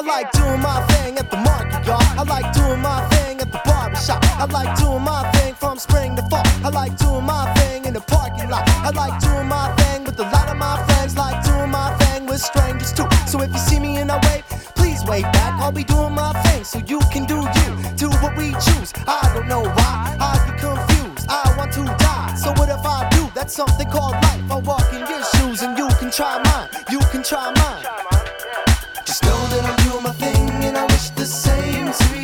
I like doing my thing at the market, y'all. I like doing my thing at the barbershop. I like doing my thing from spring to fall. I like doing my thing in the parking lot. I like doing my thing with a lot of my friends. Like doing my thing with strangers too. So if you see me and I wave, please wave back. I'll be doing my thing so you can do you. Do what we choose. I don't know why I get confused. I want to die. So what if I do? That's something called life. I'll walk in your shoes and you can try mine. You can try mine. Just know that I'm doing my thing and I wish the same to you.